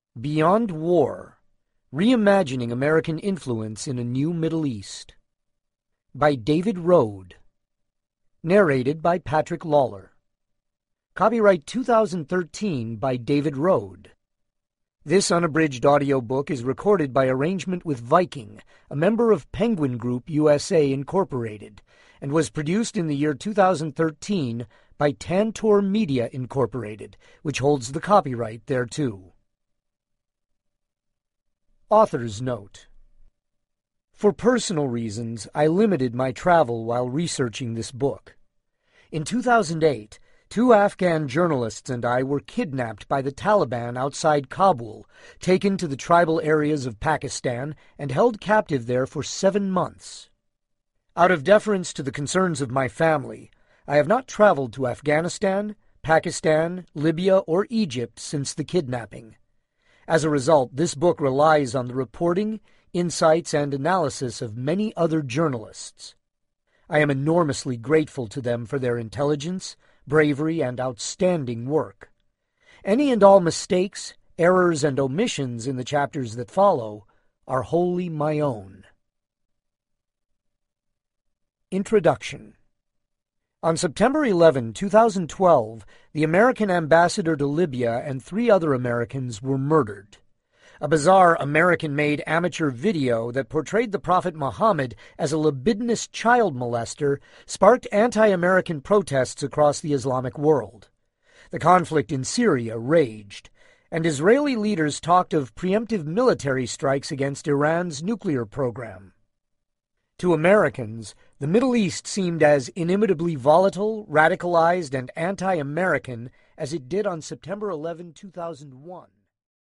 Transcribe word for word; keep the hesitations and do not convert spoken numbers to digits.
Beyond War: Reimagining American Influence in a New Middle East, by David Rohde. Narrated by Patrick Lawler. Copyright two thousand thirteen by David Rohde. This unabridged audiobook is recorded by arrangement with Viking, a member of Penguin Group U S A Incorporated, and was produced in the year two thousand thirteen by Tantor Media Incorporated, which holds the copyright thereto. Author's Note: For personal reasons, I limited my travel while researching this book. In two thousand eight, two Afghan journalists and I were kidnapped by the Taliban outside Kabul, taken to the tribal areas of Pakistan, and held captive there for seven months. Out of deference to the concerns of my family, I have not traveled to Afghanistan, Pakistan, Libya, or Egypt since the kidnapping. As a result, this book relies on the reporting, insights, and analysis of many other journalists. I am enormously grateful to them for their intelligence, bravery, and outstanding work. Any and all mistakes, errors, and omissions in the chapters that follow are wholly my own. Introduction. On September eleventh, two thousand twelve, the American ambassador to Libya and three other Americans were murdered. A bizarre American-made amateur video that portrayed the Prophet Muhammad as a libidinous child molester sparked anti-American protests across the Islamic world. The conflict in Syria raged, and Israeli leaders talked of preemptive military strikes against Iran's nuclear program. To Americans, the Middle East seemed as inimitably volatile, radicalized, and anti-American as it did on September eleventh, two thousand one.